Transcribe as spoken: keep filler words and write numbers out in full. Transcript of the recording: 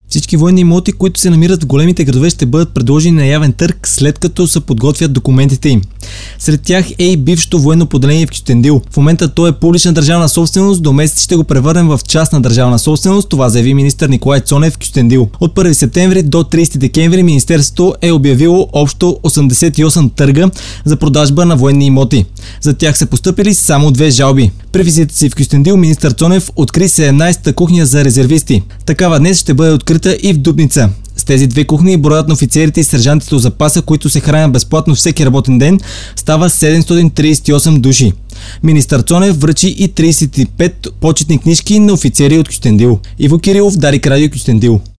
Всички военни имоти, които се намират в големите градове, ще бъдат предложени на явен търг, след като се подготвят документите им. Сред тях е и бившето военно поделение в Кюстендил. В момента то е публична държавна собственост, до месец ще го превърнем в частна държавна собственост, това заяви министър Николай Цонев в Кюстендил. От първи септември до тридесети декември Министерството е обявило общо осемдесет и осем търга за продажба на военни имоти. За тях са постъпили само две жалби. При визита си в Кюстендил министър Цонев откри седемнадесета кухня за резервисти. Такава днес ще бъде открита и в Дупница. С тези две кухни броят на офицерите и сержантите от запаса, които се хранят безплатно всеки работен ден, става седемстотин тридесет и осем души. Министър Цонев връчи и тридесет и пет почетни книжки на офицери от Кюстендил. Иво Кирилов, Дарик Радио, Кюстендил.